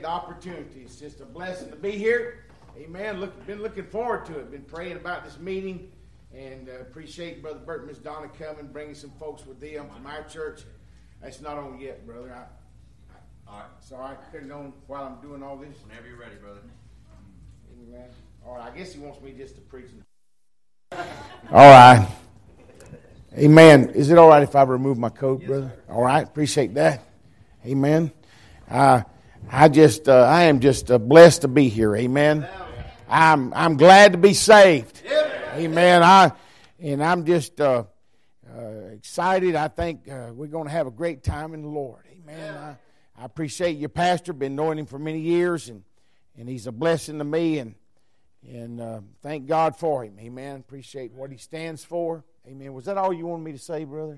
Opportunity. It's just a blessing to be here. Amen. Been looking forward to it. Been praying about this meeting, and appreciate Brother Bert and Miss Donna coming, bringing some folks with them from our church. That's not on yet, brother. All right. So I could have known while I'm doing all this. Whenever you're ready, brother. Amen. All right. I guess he wants me just to preach. All right. Amen. Is it all right if I remove my coat, brother? Sir. All right. Appreciate that. Amen. I am just blessed to be here. Amen. I'm glad to be saved. Amen. I'm just excited. I think we're going to have a great time in the Lord. Amen. I appreciate your pastor. Been knowing him for many years, and he's a blessing to me. And thank God for him. Amen. Appreciate what he stands for. Amen. Was that all you wanted me to say, brother?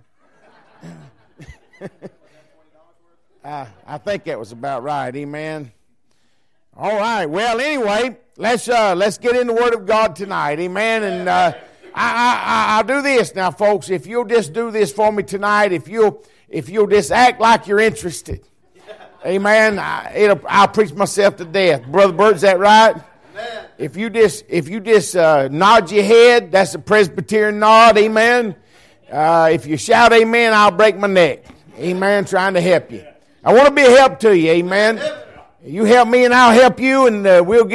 I think that was about right. Amen. All right. Well, anyway, let's get in the Word of God tonight. Amen. And I'll do this now, folks. If you'll just do this for me tonight, if you'll just act like you're interested, amen. I'll preach myself to death, Brother Bert. Is that right? Amen. If you just nod your head, that's a Presbyterian nod. Amen. If you shout amen, I'll break my neck. Amen. Trying to help you. I want to be a help to you, amen. You help me and I'll help you, and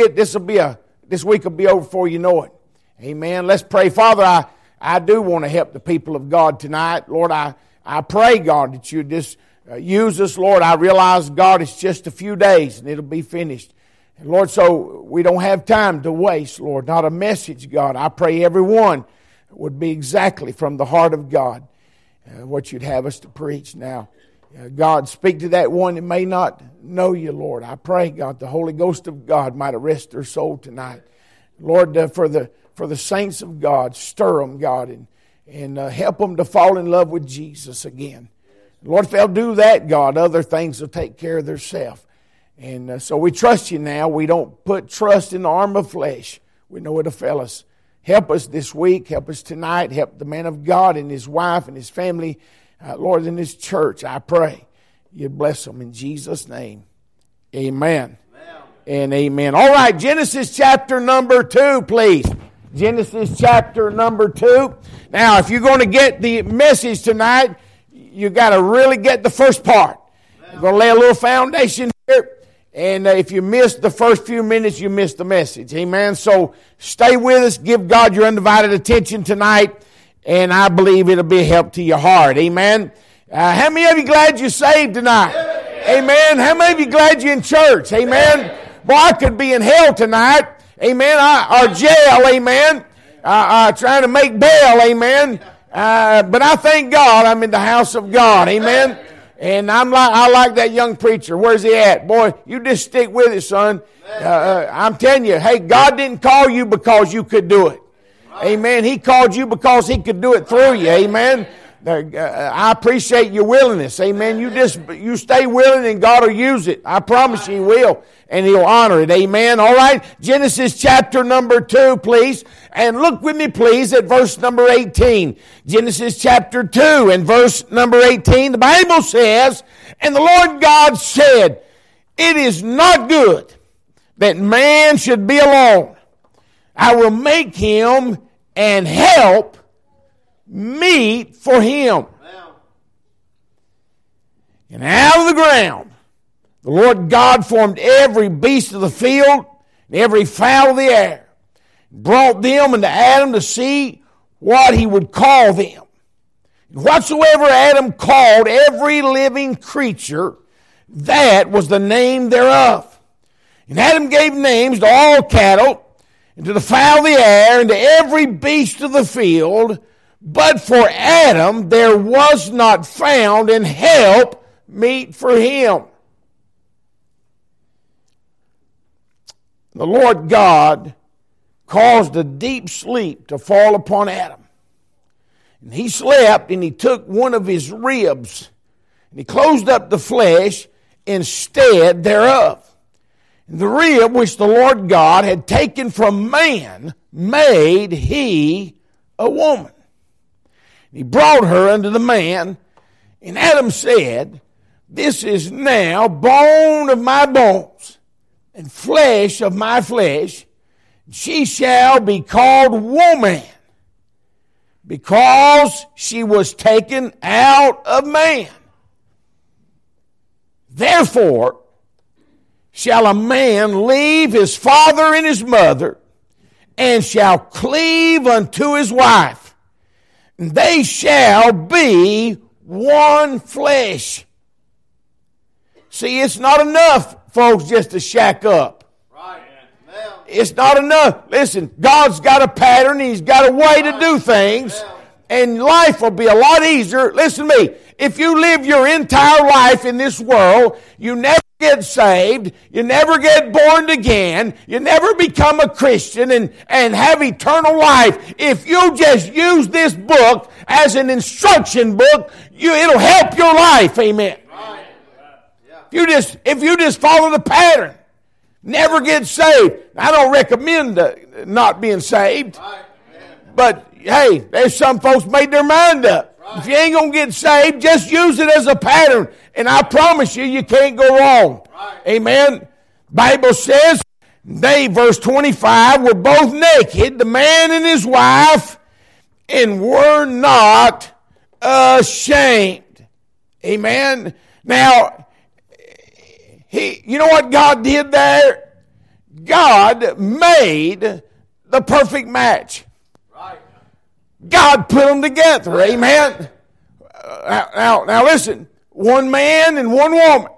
this week will be over before you know it. Amen. Let's pray. Father, I do want to help the people of God tonight. Lord, I pray, God, that you just use us. Lord, I realize, God, it's just a few days and it'll be finished. And Lord, so we don't have time to waste, Lord. Not a message, God. I pray everyone would be exactly from the heart of God what you'd have us to preach now. God, speak to that one that may not know you, Lord. I pray, God, the Holy Ghost of God might arrest their soul tonight. Lord, for the saints of God, stir them, God, and help them to fall in love with Jesus again. Lord, if they'll do that, God, other things will take care of themselves. And so we trust you now. We don't put trust in the arm of flesh. We know it'll fail us. Help us this week. Help us tonight. Help the man of God and his wife and his family. Lord, in this church, I pray you bless them in Jesus' name. Amen. And amen. All right, Genesis chapter number 2, please. Genesis chapter number 2. Now, if you're going to get the message tonight, you got to really get the first part. We're going to lay a little foundation here. And if you missed the first few minutes, you missed the message. Amen. So stay with us. Give God your undivided attention tonight. And I believe it'll be a help to your heart. Amen. How many of you glad you're saved tonight? Amen. How many of you glad you're in church? Amen. Boy, I could be in hell tonight. Amen. Or jail. Amen. Trying to make bail. Amen. But I thank God I'm in the house of God. Amen. And I like that young preacher. Where's he at? Boy, you just stick with it, son. I'm telling you, hey, God didn't call you because you could do it. Amen. He called you because he could do it through you. Amen. I appreciate your willingness. Amen. You stay willing and God will use it. I promise you he will. And he'll honor it. Amen. All right. Genesis chapter number 2, please. And look with me, please, at verse number 18. Genesis chapter 2 and verse number 18. The Bible says, and the Lord God said, it is not good that man should be alone. I will make him and help meet for him. And out of the ground, the Lord God formed every beast of the field and every fowl of the air, brought them unto Adam to see what he would call them. And whatsoever Adam called every living creature, that was the name thereof. And Adam gave names to all cattle, and to the fowl of the air, and to every beast of the field. But for Adam there was not found an help meet for him. The Lord God caused a deep sleep to fall upon Adam. And he slept, and he took one of his ribs, and he closed up the flesh instead thereof. The rib which the Lord God had taken from man made he a woman. He brought her unto the man, and Adam said, this is now bone of my bones and flesh of my flesh. She shall be called woman, because she was taken out of man. Therefore shall a man leave his father and his mother, and shall cleave unto his wife, and they shall be one flesh. See, it's not enough, folks, just to shack up. Right. It's not enough. Listen, God's got a pattern. He's got a way to do things. And life will be a lot easier. Listen to me. If you live your entire life in this world, you never get saved, you never get born again, you never become a Christian and have eternal life. If you just use this book as an instruction book, it'll help your life. Amen. Right. If you just follow the pattern, never get saved. I don't recommend not being saved. Right. But hey, there's some folks made their mind up. Right. If you ain't going to get saved, just use it as a pattern. And I promise you can't go wrong. Right. Amen. Bible says, they, verse 25, were both naked, the man and his wife, and were not ashamed. Amen. Now, you know what God did there? God made the perfect match. Right. God put them together. Amen. Now listen. One man and one woman.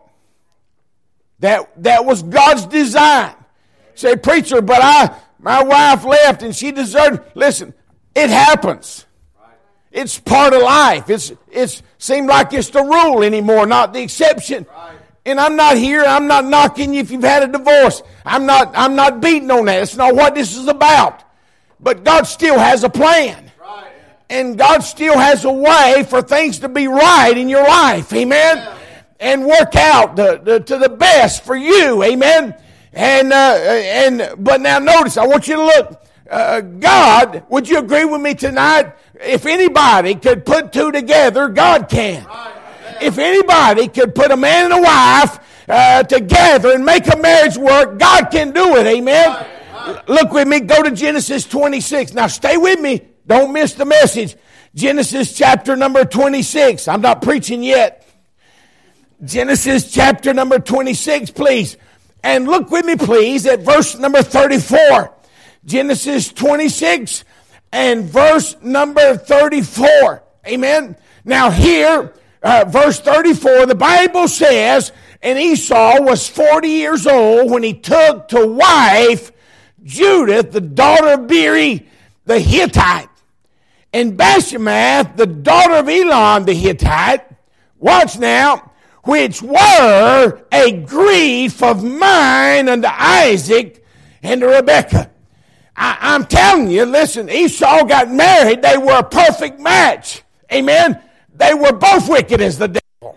That was God's design. Say, preacher, but my wife left and she deserted. Listen, it happens. Right. It's part of life. It's seemed like it's the rule anymore, not the exception. Right. And I'm not knocking you if you've had a divorce. I'm not beating on that. That's not what this is about. But God still has a plan. Right. And God still has a way for things to be right in your life. Amen. Yeah. And work out to the best for you. Amen. But now notice, I want you to look. God, would you agree with me tonight? If anybody could put two together, God can. Right. If anybody could put a man and a wife together and make a marriage work, God can do it. Amen. Right. Look with me. Go to Genesis 26. Now stay with me. Don't miss the message. Genesis chapter number 26. I'm not preaching yet. Genesis chapter number 26, please. And look with me, please, at verse number 34. Genesis 26 and verse number 34. Amen. Now here, verse 34, the Bible says, and Esau was 40 years old when he took to wife Judith, the daughter of Beeri the Hittite, and Basemath, the daughter of Elon the Hittite. Watch now, which were a grief of mine unto Isaac and to Rebekah. I'm telling you, listen, Esau got married. They were a perfect match. Amen. They were both wicked as the devil.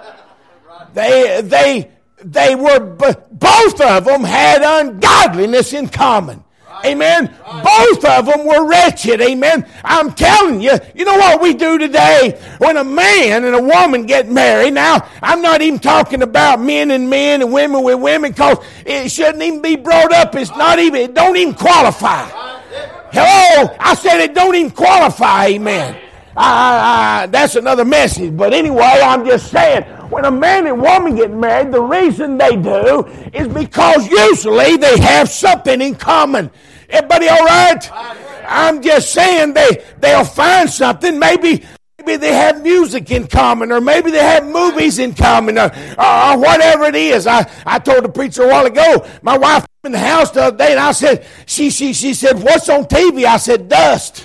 They were, both of them had ungodliness in common. Amen. Both of them were wretched. Amen. I'm telling you, you know what we do today? When a man and a woman get married, now, I'm not even talking about men and men and women with women, because it shouldn't even be brought up. It don't even qualify. Hello? I said it don't even qualify. Amen. That's another message. But anyway, I'm just saying, when a man and woman get married, the reason they do is because usually they have something in common. Everybody all right? I'm just saying they'll find something. Maybe they have music in common, or maybe they have movies in common, or whatever it is. I told the preacher a while ago, my wife came in the house the other day, and I said, she said, what's on TV? I said, Dust.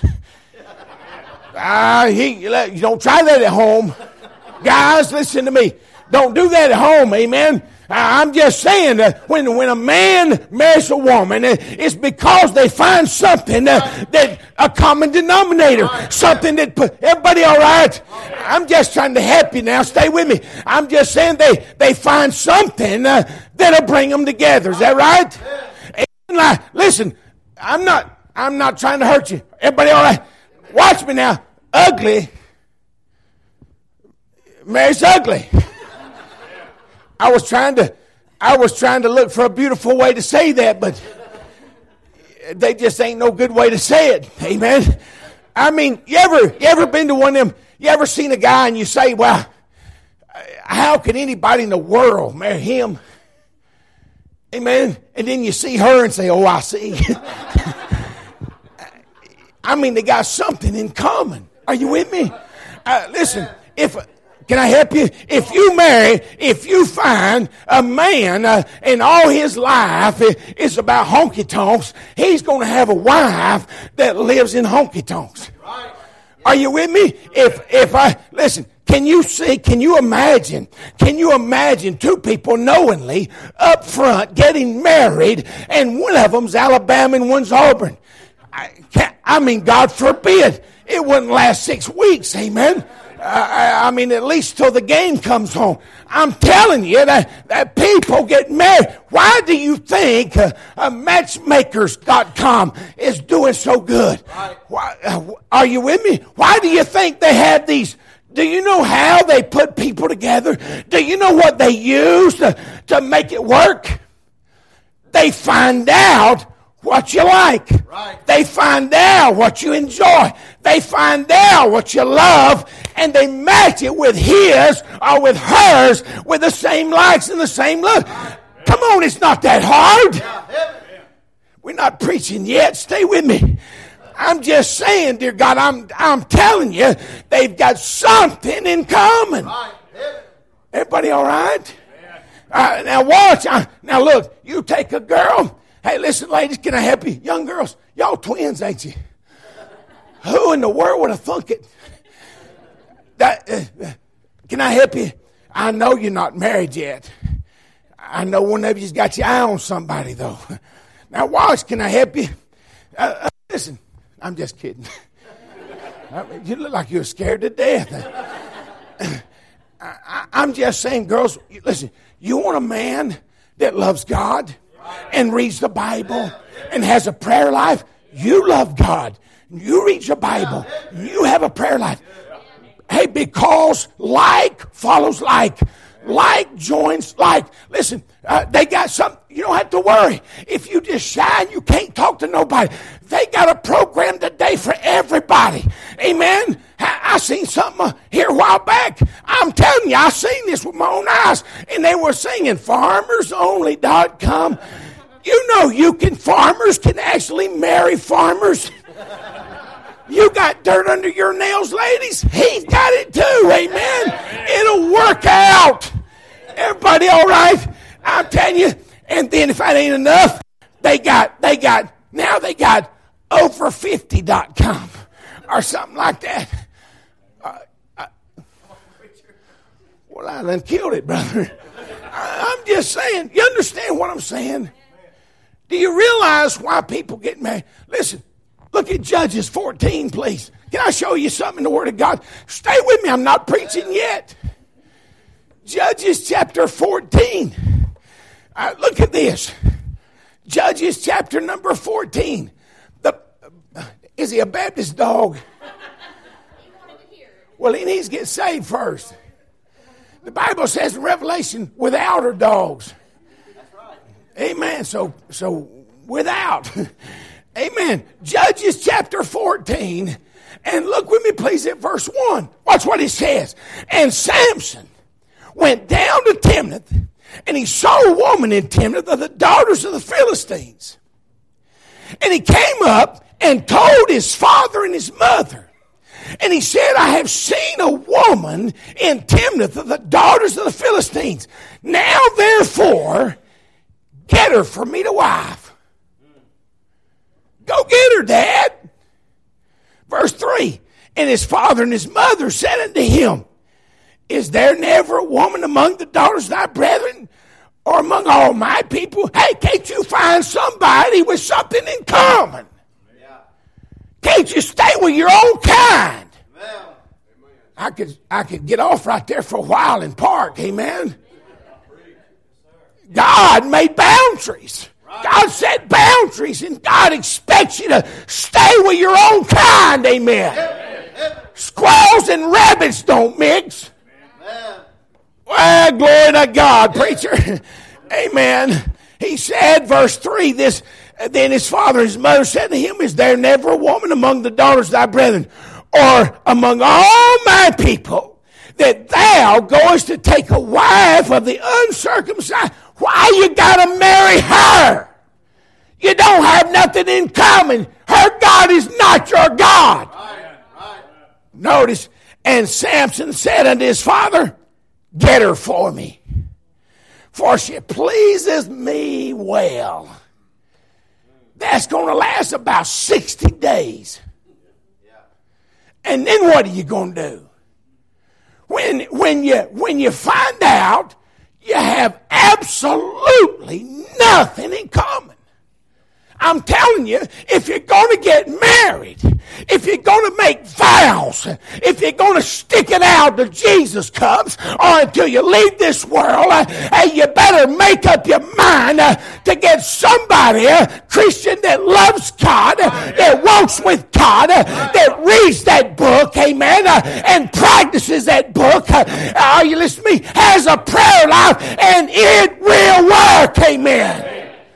You don't try that at home. Guys, listen to me. Don't do that at home, amen. I'm just saying that when a man marries a woman, it's because they find something that a common denominator, something that everybody all right? I'm just trying to help you now. Stay with me. I'm just saying they find something that'll bring them together. Is that right? Listen, I'm not trying to hurt you. Everybody all right? Watch me now. Ugly marries ugly. I was trying I was trying to look for a beautiful way to say that, but they just ain't no good way to say it. Amen. I mean, you ever been to one of them? You ever seen a guy and you say, well, how could anybody in the world marry him? Amen. And then you see her and say, oh, I see. I mean, they got something in common. Are you with me? Listen, can I help you? If you find a man and all his life is about honky tonks, he's going to have a wife that lives in honky tonks. Are you with me? Listen, can you imagine two people knowingly up front getting married and one of them's Alabama and one's Auburn? I mean, God forbid it wouldn't last 6 weeks. Amen. I mean, at least till the game comes home. I'm telling you that people get married. Why do you think Matchmakers.com is doing so good? Why, are you with me? Why do you think they have these? Do you know how they put people together? Do you know what they use to make it work? They find out what you like. Right. They find out what you enjoy. They find out what you love, and they match it with his or with hers with the same likes and the same love. Come on, it's not that hard. We're not preaching yet. Stay with me. I'm just saying, dear God, I'm telling you, they've got something in common. Everybody all right? Now watch. Now look, you take a girl. Hey, listen, ladies, can I help you? Young girls, y'all twins, ain't you? Who in the world would have thunk it? Can I help you? I know you're not married yet. I know one of you's got your eye on somebody, though. Now, watch, can I help you? Listen, I'm just kidding. You look like you're scared to death. I'm just saying, girls, listen, you want a man that loves God and reads the Bible and has a prayer life? You love God. You read your Bible. You have a prayer life. Hey, because like follows like. Like joins like. Listen, they got something. You don't have to worry. If you just shine, you can't talk to nobody. They got a program today for everybody. Amen. I seen something here a while back. I'm telling you, I seen this with my own eyes. And they were singing farmersonly.com. You know farmers can actually marry farmers. You got dirt under your nails, ladies? He's got it too, amen? It'll work out. Everybody all right? I'm telling you. And then if that ain't enough, they got over50.com or something like that. Well, I done killed it, brother. I'm just saying. You understand what I'm saying? Do you realize why people get married? Listen, look at Judges 14, please. Can I show you something in the Word of God? Stay with me. I'm not preaching yet. Judges chapter 14. Look at this. Judges chapter number 14. Is he a Baptist dog? Well, he needs to get saved first. The Bible says in Revelation, without are dogs. Amen. So without. Amen. Judges chapter 14. And look with me, please, at verse 1. Watch what he says. And Samson went down to Timnath, and he saw a woman in Timnath of the daughters of the Philistines. And he came up and told his father and his mother. And he said, I have seen a woman in Timnath of the daughters of the Philistines. Now, therefore, get her for me to wife. Go get her, Dad. Verse 3. And his father and his mother said unto him, Is there never a woman among the daughters of thy brethren, or among all my people? Hey, can't you find somebody with something in common? Yeah. Can't you stay with your own kind? Yeah. I could get off right there for a while and park, amen? God made boundaries. God set boundaries, and God expects you to stay with your own kind, amen? Squirrels and rabbits don't mix. Well, glory to God, preacher. Amen. He said, verse 3, this, then his father and his mother said to him, is there never a woman among the daughters of thy brethren, or among all my people, that thou goest to take a wife of the uncircumcised? Why you gotta marry her? You don't have nothing in common. Her God is not your God. Right. Notice, and Samson said unto his father, get her for me, for she pleases me well. That's going to last about 60 days. And then what are you going to do? When you find out you have absolutely nothing in common. I'm telling you, if you're going to get married, if you're going to make vows, if you're going to stick it out till Jesus comes or until you leave this world, you better make up your mind to get somebody, a Christian that loves God, that walks with God, that reads that book, amen, and practices that book. Are you listening to me? Has a prayer life, and it will work, amen.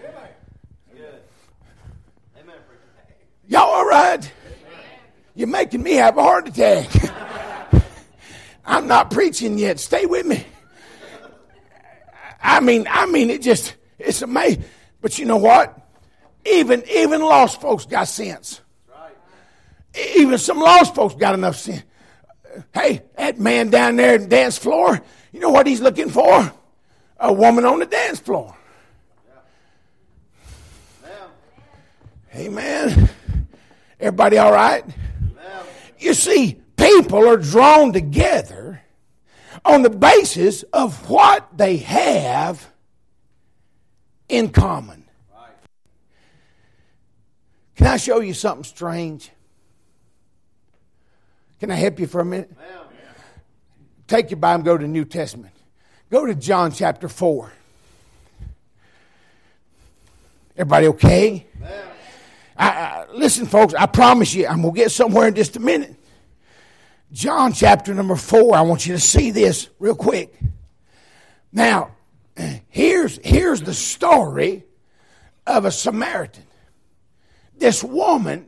Y'all all right? You're making me have a heart attack. I'm not preaching yet. Stay with me. I mean, it's amazing. But you know what? Even lost folks got sense. Even some lost folks got enough sense. Hey, that man down there on the dance floor, you know what he's looking for? A woman on the dance floor. Amen. Everybody all right? You see, people are drawn together on the basis of what they have in common. Can I show you something strange? Can I help you for a minute? Take your Bible and go to the New Testament. Go to John chapter 4. Everybody okay? Listen, folks, I promise you, I'm going to get somewhere in just a minute. John chapter number 4, I want you to see this real quick. Now, here's the story of a Samaritan. This woman,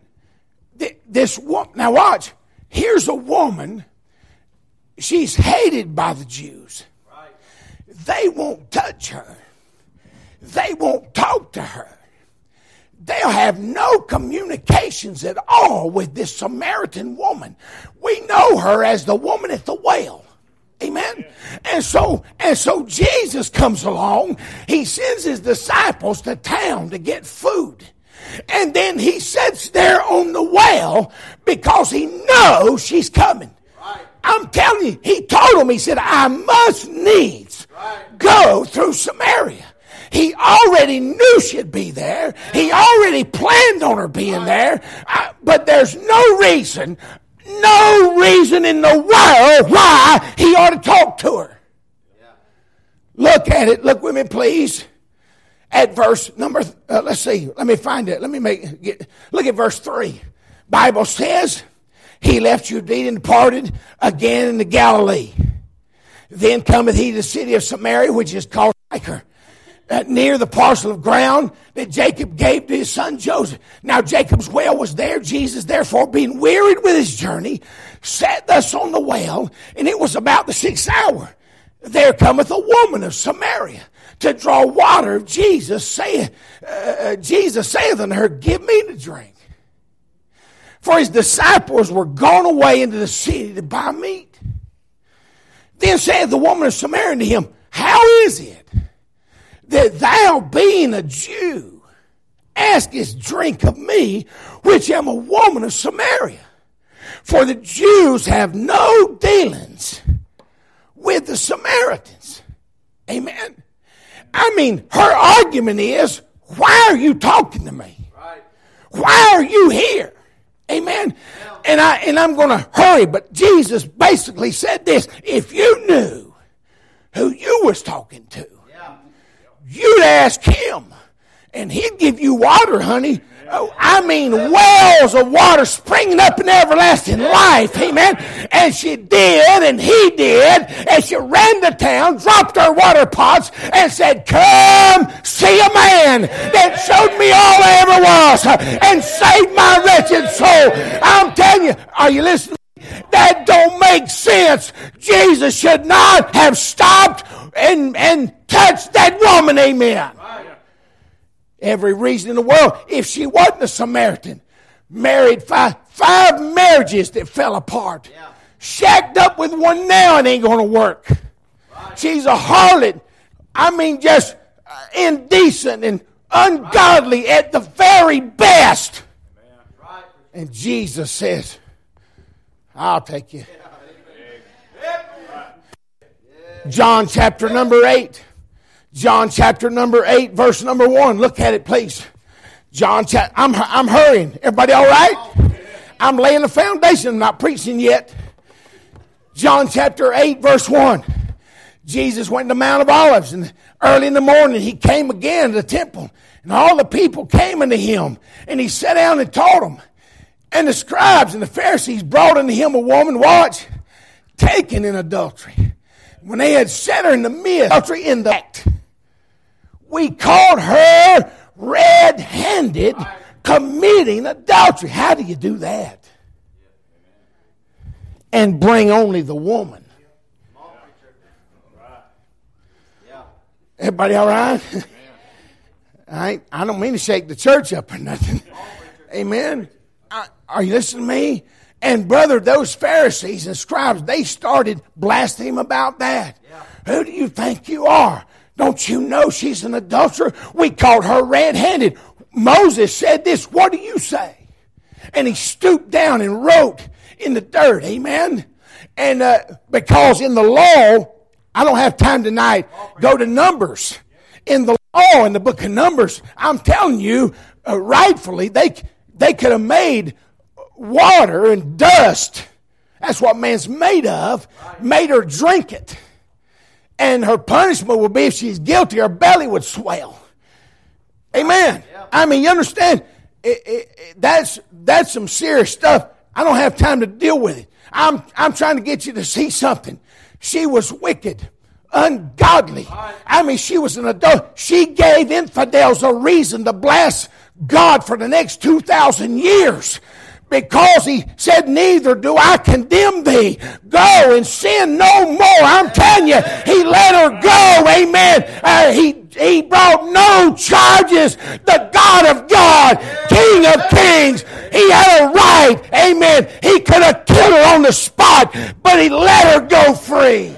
now watch, here's a woman, she's hated by the Jews. They won't touch her. They won't talk to her. They'll have no communications at all with this Samaritan woman. We know her as the woman at the well. Amen. And so Jesus comes along. He sends his disciples to town to get food. And then he sits there on the well because he knows she's coming. Right. I'm telling you, he told him, he said, I must needs go through Samaria. He already knew she'd be there. He already planned on her being there. But there's no reason in the world why he ought to talk to her. Look at it. Look with me, please. At verse number, let's see. Let me find it. Look at verse 3. Bible says, he left Judea and departed again into Galilee. Then cometh he to the city of Samaria, which is called Sychar, near the parcel of ground that Jacob gave to his son Joseph. Now Jacob's well was there. Jesus, therefore, being wearied with his journey, sat thus on the well, and it was about the 6th hour. There cometh a woman of Samaria to draw water. Jesus saith unto her, give me to drink. For his disciples were gone away into the city to buy meat. Then saith the woman of Samaria to him, how is it that thou, being a Jew, askest drink of me, which am a woman of Samaria? For the Jews have no dealings with the Samaritans. Amen. I mean, her argument is, why are you talking to me? Right. Why are you here? Amen. Yeah. And I'm going to hurry, but Jesus basically said this: if you knew who you was talking to, you'd ask him, and he'd give you water, honey, Oh, I mean, wells of water springing up in everlasting life. Amen. And she did, and he did. And she ran to town, dropped her water pots, and said, "Come see a man that showed me all I ever was and saved my wretched soul." I'm telling you, are you listening? That don't make sense. Jesus should not have stopped and touched that woman. Amen. Every reason in the world. If she wasn't a Samaritan, married five marriages that fell apart, shacked up with one now and ain't going to work. She's a harlot. I mean, just indecent and ungodly at the very best. And Jesus says, "I'll take you." John chapter number 8. John chapter number 8, verse number 1. Look at it, please. I'm hurrying. Everybody all right? I'm laying the foundation. I'm not preaching yet. John chapter 8, verse 1. Jesus went to the Mount of Olives, and early in the morning he came again to the temple, and all the people came unto him, and he sat down and taught them. And the scribes and the Pharisees brought unto him a woman, watch, taken in adultery. When they had set her in the midst, adultery in the act, we called her red-handed, committing adultery. How do you do that? And bring only the woman. Everybody all right? I don't mean to shake the church up or nothing. Amen. Are you listening to me? And brother, those Pharisees and scribes, they started blasting him about that. Who do you think you are? Don't you know she's an adulterer? We called her red-handed. Moses said this. What do you say? And he stooped down and wrote in the dirt. Amen. And because in the law, I don't have time tonight. Go to Numbers. In the law, in the book of Numbers, I'm telling you, rightfully, they could have made water and dust. That's what man's made of. Made her drink it. And her punishment would be, if she's guilty, her belly would swell. Amen. I mean, you understand? That's some serious stuff. I don't have time to deal with it. I'm trying to get you to see something. She was wicked, ungodly. I mean, she was an adult. She gave infidels a reason to blast God for the next 2,000 years. Because he said, "Neither do I condemn thee. Go and sin no more." I'm telling you, he let her go. Amen. He brought no charges. The God of God, King of Kings, he had a right. Amen. He could have killed her on the spot, but he let her go free.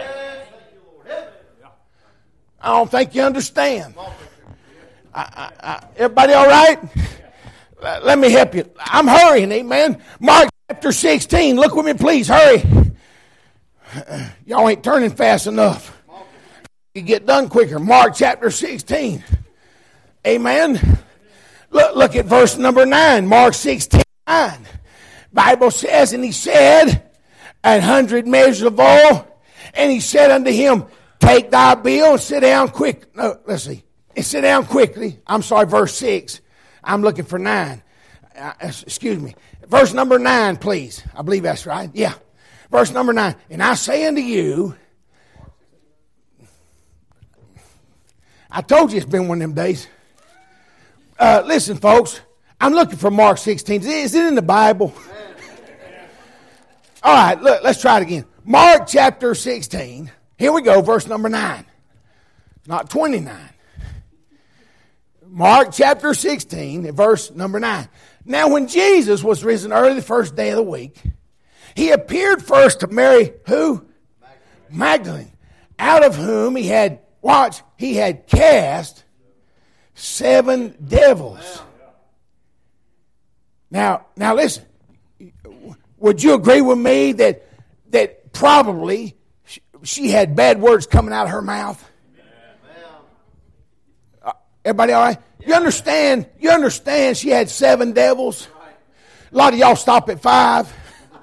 I don't think you understand. Everybody all right? Let me help you. I'm hurrying, amen. Mark chapter 16. Look with me, please. Hurry. Y'all ain't turning fast enough. You get done quicker. Mark chapter 16. Amen. Look at verse number 9. Mark 16:9. Bible says, and he said, 100 measures of oil. And he said unto him, "Take thy bill and sit down quick." No, let's see. And sit down quickly. I'm sorry, verse 6. I'm looking for 9. Excuse me. Verse number 9, please. I believe that's right. Yeah. Verse number 9. And I say unto you, I told you it's been one of them days. Listen, folks. I'm looking for Mark 16. Is it in the Bible? All right. Look, let's try it again. Mark chapter 16. Here we go. Verse number 9. Not 29. Mark chapter 16, verse number 9. Now when Jesus was risen early the first day of the week, he appeared first to Mary, who? Magdalene. Out of whom he had, watch, he had cast 7 devils. Now listen. Would you agree with me that probably she had bad words coming out of her mouth? Everybody all right? You understand she had 7 devils? A lot of y'all stop at 5.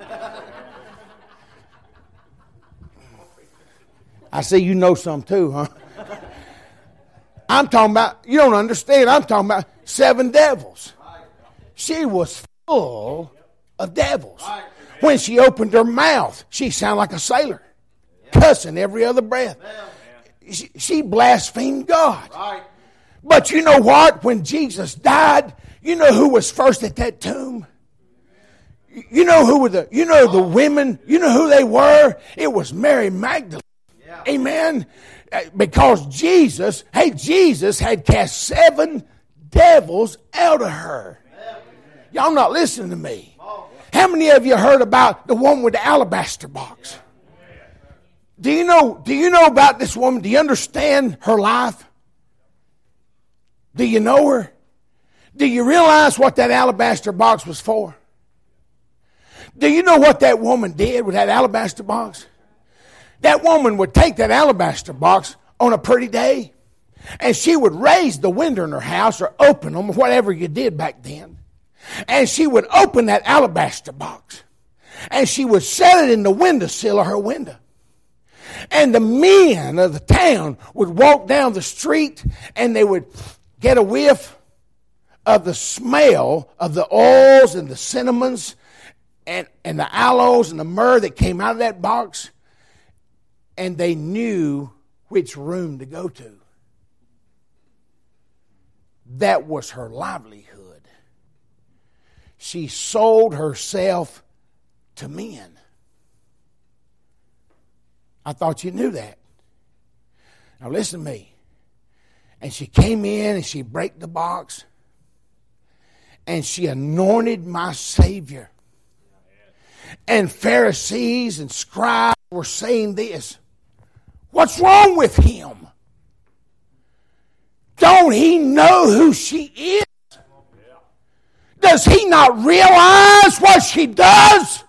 I see you know some too, huh? I'm talking about, you don't understand, I'm talking about 7 devils. She was full of devils. When she opened her mouth, she sounded like a sailor, cussing every other breath. She blasphemed God. But you know what? When Jesus died, you know who was first at that tomb? You know who were the women? You know who they were? It was Mary Magdalene. Amen. Because Jesus had cast 7 devils out of her. Y'all not listening to me. How many of you heard about the woman with the alabaster box? Do you know about this woman? Do you understand her life? Do you know her? Do you realize what that alabaster box was for? Do you know what that woman did with that alabaster box? That woman would take that alabaster box on a pretty day, and she would raise the window in her house or open them, or whatever you did back then. And she would open that alabaster box, and she would set it in the windowsill of her window. And the men of the town would walk down the street, and they would get a whiff of the smell of the oils and the cinnamons and the aloes and the myrrh that came out of that box, and they knew which room to go to. That was her livelihood. She sold herself to men. I thought you knew that. Now listen to me. And she came in and she broke the box, and she anointed my Savior. And Pharisees and scribes were saying this: what's wrong with him? Don't he know who she is? Does he not realize what she does?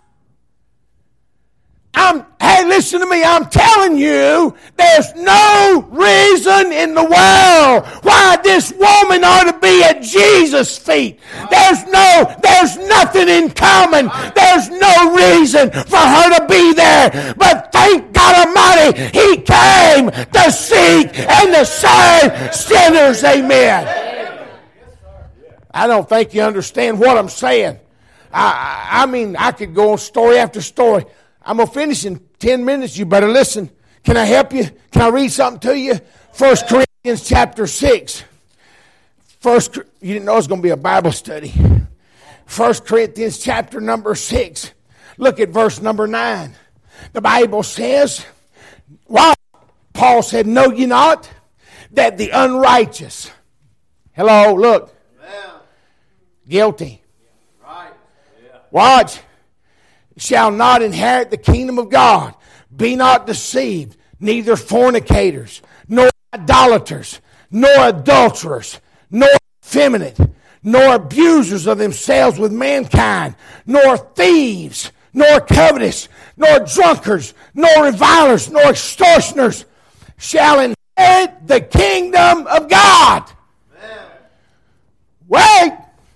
Hey, listen to me. I'm telling you, there's no reason in the world why this woman ought to be at Jesus' feet. There's nothing in common. There's no reason for her to be there. But thank God Almighty, He came to seek and to save sinners. Amen. I don't think you understand what I'm saying. I mean, I could go on story after story. I'm going to finish in 10 minutes. You better listen. Can I help you? Can I read something to you? 1 Corinthians chapter 6. You didn't know it was going to be a Bible study. 1 Corinthians chapter number 6. Look at verse number 9. The Bible says, well, Paul said, know ye not that the unrighteous, hello, look, guilty. Watch. Shall not inherit the kingdom of God. Be not deceived, neither fornicators, nor idolaters, nor adulterers, nor effeminate, nor abusers of themselves with mankind, nor thieves, nor covetous, nor drunkards, nor revilers, nor extortioners shall inherit the kingdom of God. Amen. Wait.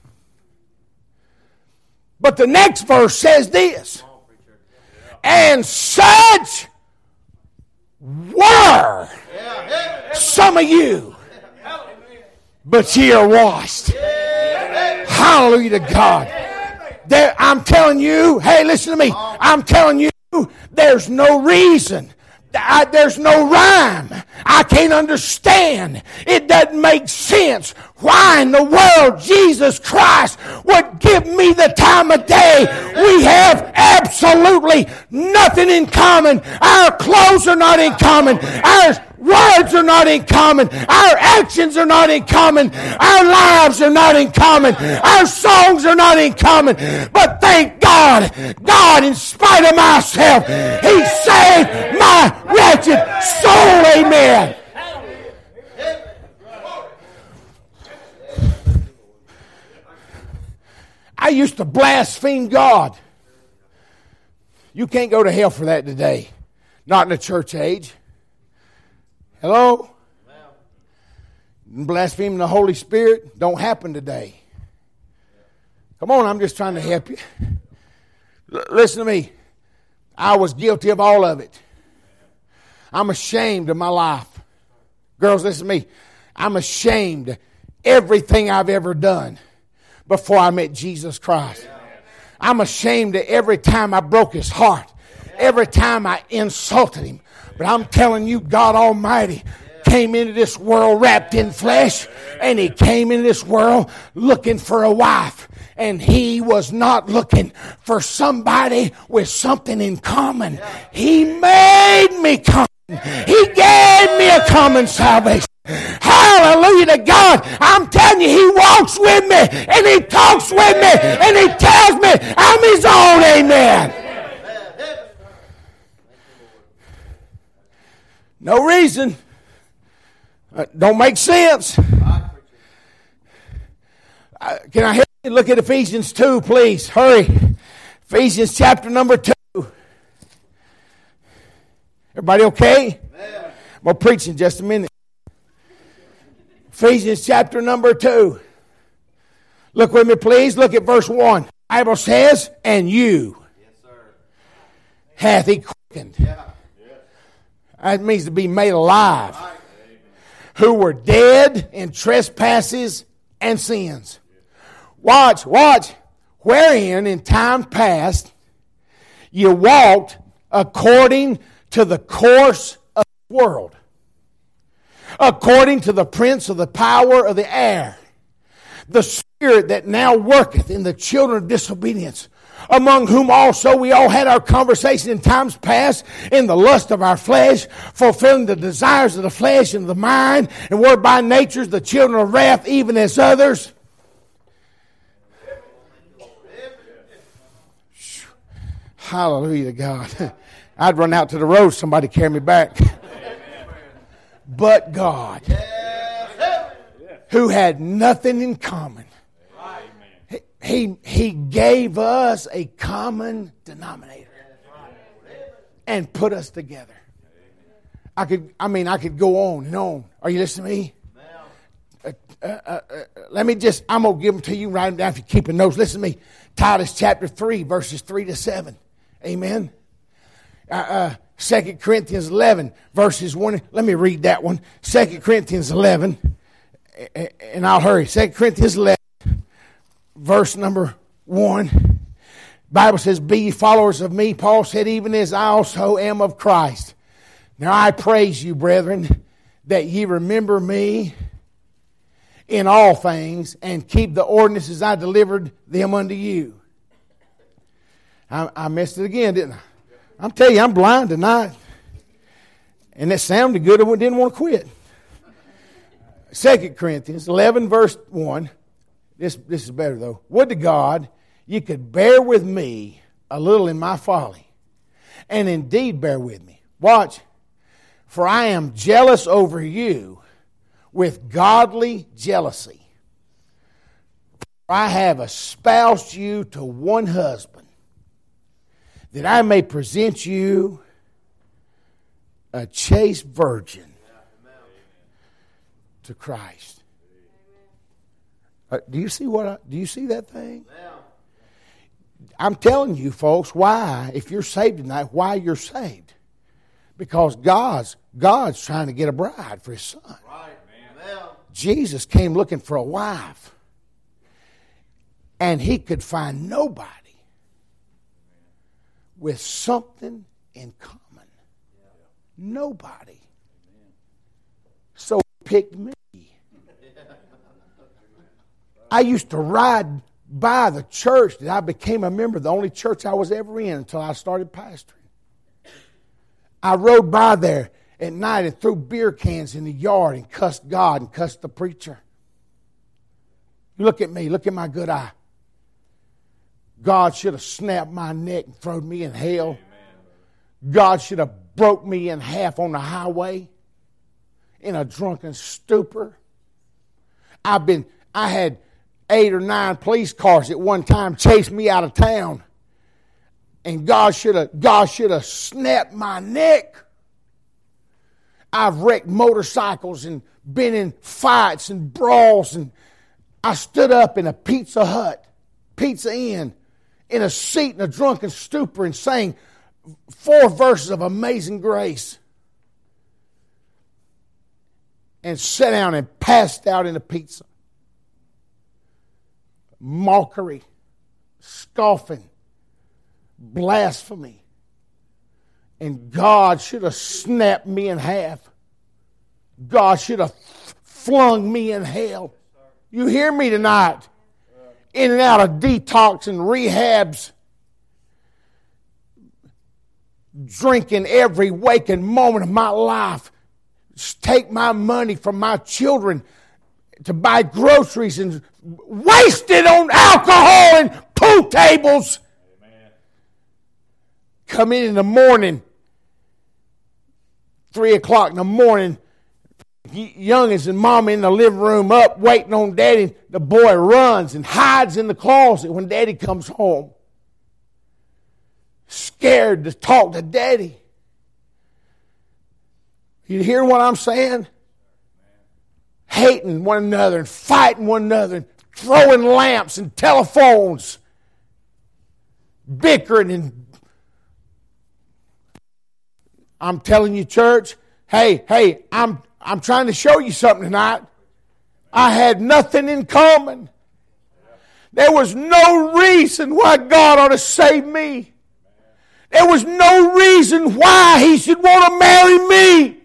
But the next verse says this: and such were some of you, but ye are washed. Hallelujah to God. I'm telling you, hey, listen to me. I'm telling you, there's no reason. There's no rhyme. I can't understand. It doesn't make sense why in the world Jesus Christ would give me the time of day. We have absolutely nothing in common. Our clothes are not in common. Our words are not in common. Our actions are not in common. Our lives are not in common. Our songs are not in common. But thank God, God, in spite of myself, He saved my wretched soul. Amen. I used to blaspheme God. You can't go to hell for that today. Not in the church age. Hello? Blaspheming the Holy Spirit don't happen today. Come on, I'm just trying to help you. Listen to me. I was guilty of all of it. I'm ashamed of my life. Girls, listen to me. I'm ashamed of everything I've ever done. before I met Jesus Christ. I'm ashamed of every time I broke his heart, every time I insulted him. But I'm telling you, God Almighty came into this world wrapped in flesh, and he came into this world looking for a wife. And he was not looking for somebody with something in common. He made me common. He gave me a common salvation. Hallelujah to God. I'm telling you, he walks with me, and he talks with me, and he tells me I'm his own. Amen. No reason. Don't make sense. Can I help you look at Ephesians 2, please? Hurry. Ephesians chapter number 2. Everybody okay? I'm going to preach in just a minute. Ephesians chapter number 2. Look with me, please. Look at verse 1. The Bible says, and you hath he quickened. That means to be made alive. Who were dead in trespasses and sins. Watch. Wherein in time past you walked according to the course of the world, according to the prince of the power of the air, the spirit that now worketh in the children of disobedience, among whom also we all had our conversation in times past in the lust of our flesh, fulfilling the desires of the flesh and the mind, and were by nature the children of wrath, even as others. Hallelujah to God. I'd run out to the road, somebody carry me back. But God, who had nothing in common, He gave us a common denominator and put us together. I could go on and on. Are you listening to me? I'm going to give them to you, write them down if you're keeping notes. Listen to me. Titus chapter 3, verses 3 to 7. Amen. 2 Corinthians 11, verses 1. Let me read that one. 2 Corinthians 11, and I'll hurry. 2 Corinthians 11, verse number 1. Bible says, be ye followers of me. Paul said, even as I also am of Christ. Now I praise you, brethren, that ye remember me in all things, and keep the ordinances I delivered them unto you. I missed it again, didn't I? I'm telling you, I'm blind tonight. And it sounded good. I didn't want to quit. 2 Corinthians 11, verse 1. This is better, though. Would to God you could bear with me a little in my folly, and indeed bear with me. Watch. For I am jealous over you with godly jealousy. For I have espoused you to one husband, that I may present you a chaste virgin to Christ. Do you see that thing? I'm telling you, folks, why, if you're saved tonight, why you're saved. Because God's trying to get a bride for his son. Right, man. Jesus came looking for a wife. And he could find nobody with something in common. Nobody. So he picked me. I used to ride by the church that I became a member, the only church I was ever in until I started pastoring. I rode by there at night and threw beer cans in the yard and cussed God and cussed the preacher. Look at me. Look at my good eye. God should have snapped my neck and thrown me in hell. God should have broke me in half on the highway in a drunken stupor. I had 8 or 9 police cars at one time chase me out of town. And God should have snapped my neck. I've wrecked motorcycles and been in fights and brawls, and I stood up in a Pizza Hut, Pizza Inn, in a seat in a drunken stupor and sang 4 verses of Amazing Grace. And sat down and passed out in a pizza. mockery, scoffing, blasphemy. And God should have snapped me in half. God should have flung me in hell. You hear me tonight? In and out of detox and rehabs. Drinking every waking moment of my life. Take my money from my children to buy groceries and waste it on alcohol and pool tables. Amen. Come in the morning, 3 o'clock in the morning, youngins and mama in the living room up waiting on daddy. The boy runs and hides in the closet when daddy comes home. Scared to talk to daddy. You hear what I'm saying? Hating one another and fighting one another and throwing lamps and telephones. Bickering and... I'm telling you, church, hey, I'm trying to show you something tonight. I had nothing in common. There was no reason why God ought to save me. There was no reason why He should want to marry me.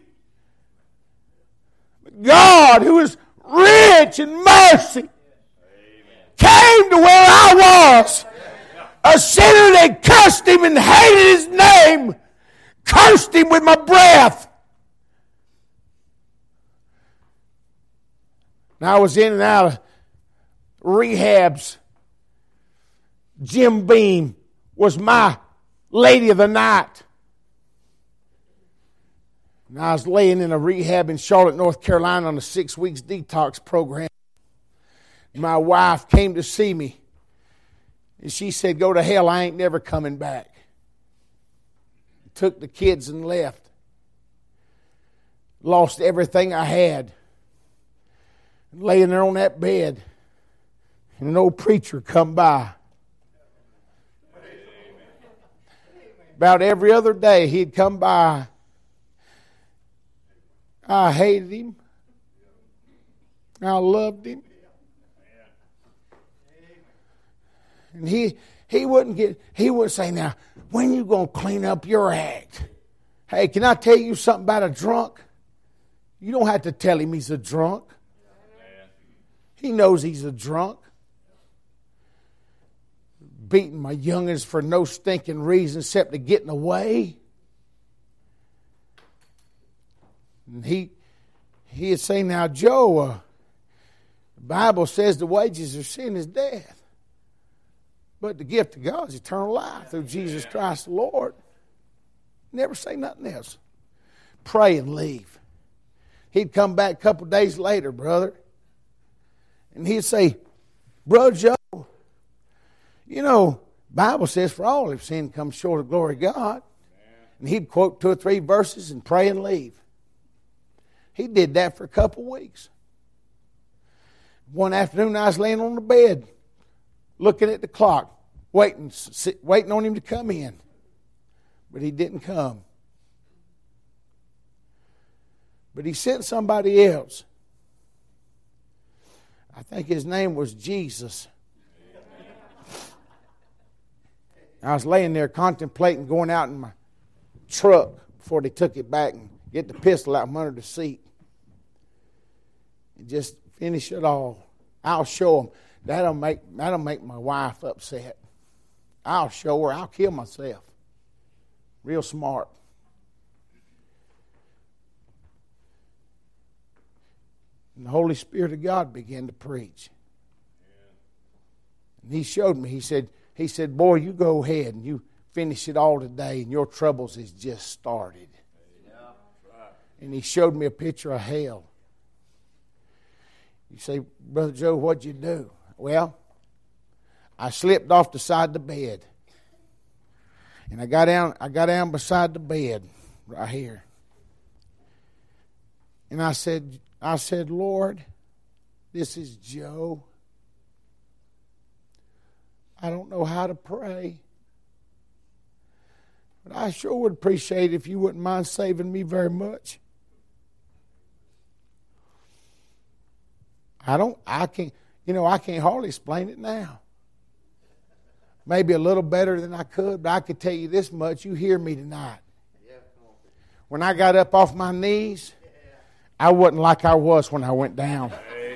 God, who is rich in mercy, came to where I was. A sinner that cursed Him and hated His name. Cursed Him with my breath. Now I was in and out of rehabs. Jim Beam was my lady of the night. And I was laying in a rehab in Charlotte, North Carolina on a 6 weeks detox program. My wife came to see me. And she said, "Go to hell, I ain't never coming back." Took the kids and left. Lost everything I had. Laying there on that bed. And an old preacher come by. About every other day he'd come by. I hated him. I loved him. And he wouldn't say, "Now, when you going to clean up your act?" Hey, can I tell you something about a drunk? You don't have to tell him he's a drunk. He knows he's a drunk. Beating my youngins for no stinking reason except to get in the way. And he'd say, "Now, Joe, the Bible says the wages of sin is death. But the gift of God is eternal life through Jesus Christ the Lord." Never say nothing else. Pray and leave. He'd come back a couple days later, brother. And he'd say, "Brother Joe, you know, Bible says for all have sinned come short of the glory of God." And he'd quote 2 or 3 verses and pray and leave. He did that for a couple weeks. One afternoon I was laying on the bed, looking at the clock, waiting on him to come in. But he didn't come. But he sent somebody else. I think his name was Jesus. I was laying there contemplating going out in my truck before they took it back and get the pistol out from under the seat. And just finish it all. I'll show them. That'll make my wife upset. I'll show her. I'll kill myself. Real smart. And the Holy Spirit of God began to preach. And He showed me. He said, "Boy, you go ahead and you finish it all today, and your troubles has just started." And He showed me a picture of hell. You say, "Brother Joe, what'd you do?" Well, I slipped off the side of the bed. And I got down beside the bed right here. And I said, "Lord, this is Joe. I don't know how to pray. But I sure would appreciate it if you wouldn't mind saving me very much. You know, I can't hardly explain it now. Maybe a little better than I could, but I could tell you this much. You hear me tonight. When I got up off my knees, I wasn't like I was when I went down.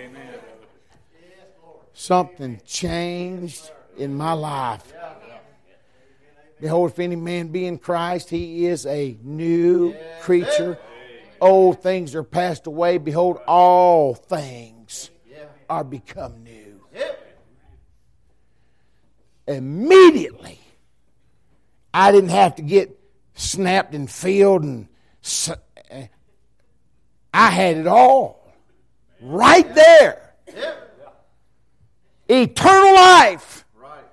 Something changed in my life. Behold, if any man be in Christ, he is a new creature. Old things are passed away. Behold, all things are become new. Immediately, I didn't have to get snapped and filled, and I had it all right there. Eternal life.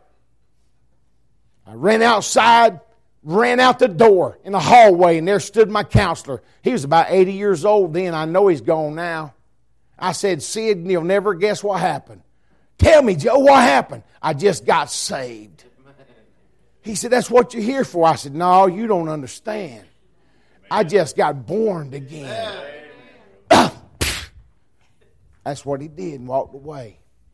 I ran outside, ran out the door in the hallway, and there stood my counselor. He was about 80 years old then. I know he's gone now. I said, Sid, you'll never guess what happened. Tell me, Joe, what happened? I just got saved. He said, that's what you're here for. I said, no, you don't understand. I just got born again. That's what he did and walked away.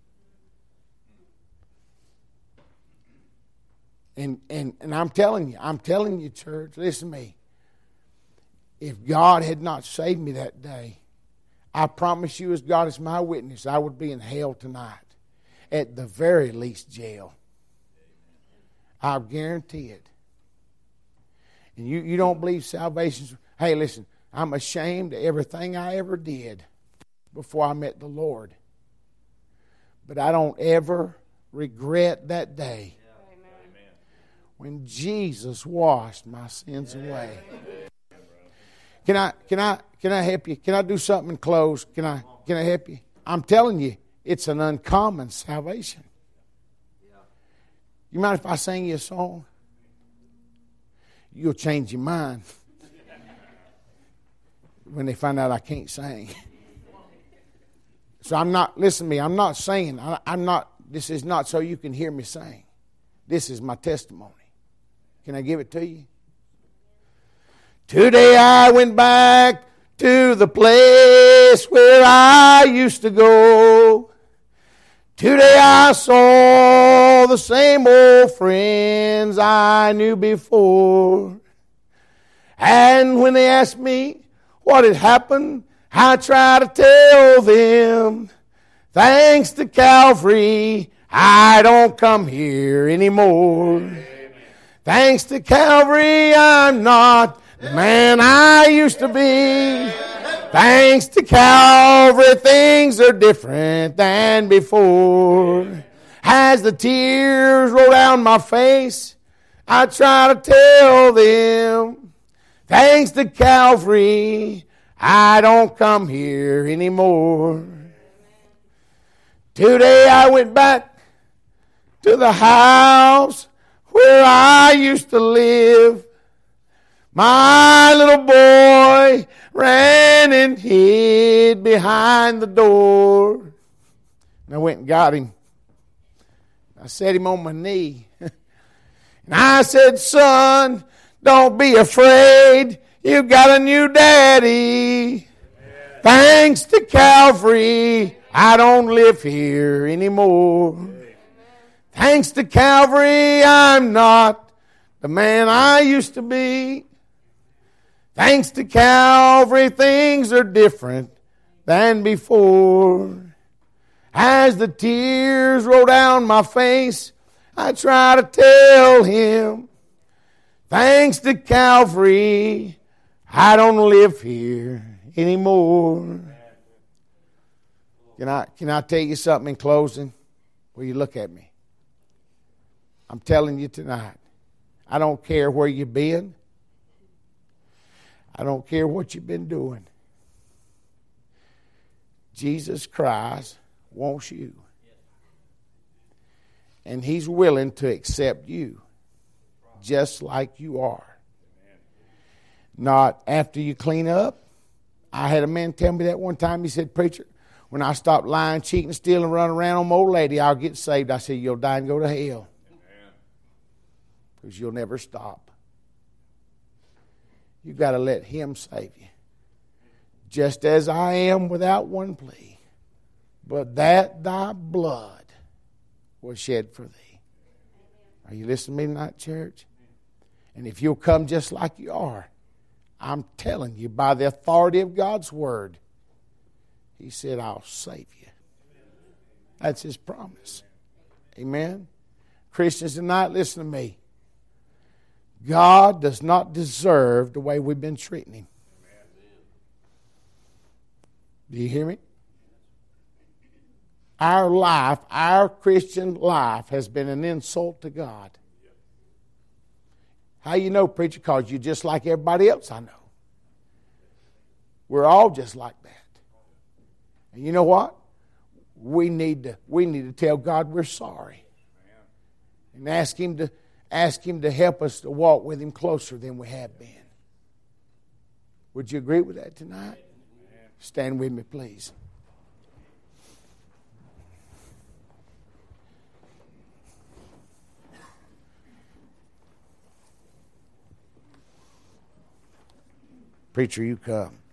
And I'm telling you, church, listen to me. If God had not saved me that day, I promise you, as God is my witness, I would be in hell tonight. At the very least, jail. I'll guarantee it. And you don't believe salvation's... Hey, listen, I'm ashamed of everything I ever did before I met the Lord. But I don't ever regret that day when Jesus washed my sins away. Can I help you? Can I do something and close? Can I help you? I'm telling you, it's an uncommon salvation. You mind if I sing you a song? You'll change your mind when they find out I can't sing. So I'm not, listen to me, I'm not singing. This is not so you can hear me sing. This is my testimony. Can I give it to you? Today I went back to the place where I used to go. Today I saw the same old friends I knew before. And when they asked me what had happened, I tried to tell them, thanks to Calvary, I don't come here anymore. Amen. Thanks to Calvary, I'm not the man I used to be. Thanks to Calvary, things are different than before. As the tears roll down my face, I try to tell them, thanks to Calvary, I don't come here anymore. Today I went back to the house where I used to live. My little boy ran and hid behind the door. And I went and got him. I set him on my knee. And I said, son, don't be afraid. You got a new daddy. Yeah. Thanks to Calvary, I don't live here anymore. Yeah. Thanks to Calvary, I'm not the man I used to be. Thanks to Calvary, things are different than before. As the tears roll down my face, I try to tell him, thanks to Calvary, I don't live here anymore. Can I tell you something in closing? Will you look at me? I'm telling you tonight, I don't care where you've been. I don't care what you've been doing. Jesus Christ wants you. And He's willing to accept you just like you are. Not after you clean up. I had a man tell me that one time. He said, preacher, when I stop lying, cheating, stealing, running around on my old lady, I'll get saved. I said, you'll die and go to hell. Because you'll never stop. You've got to let Him save you. Just as I am without one plea. but that thy blood was shed for thee. Are you listening to me tonight, church? And if you'll come just like you are, I'm telling you, by the authority of God's word, He said, I'll save you. That's His promise. Amen? Christians tonight, listen to me. God does not deserve the way we've been treating Him. Do you hear me? Our life, our Christian life, has been an insult to God. How you know, preacher? Because you're just like everybody else I know. We're all just like that. And you know what? We need to tell God we're sorry. And ask Him to help us to walk with Him closer than we have been. Would you agree with that tonight? Stand with me, please. Preacher, you come.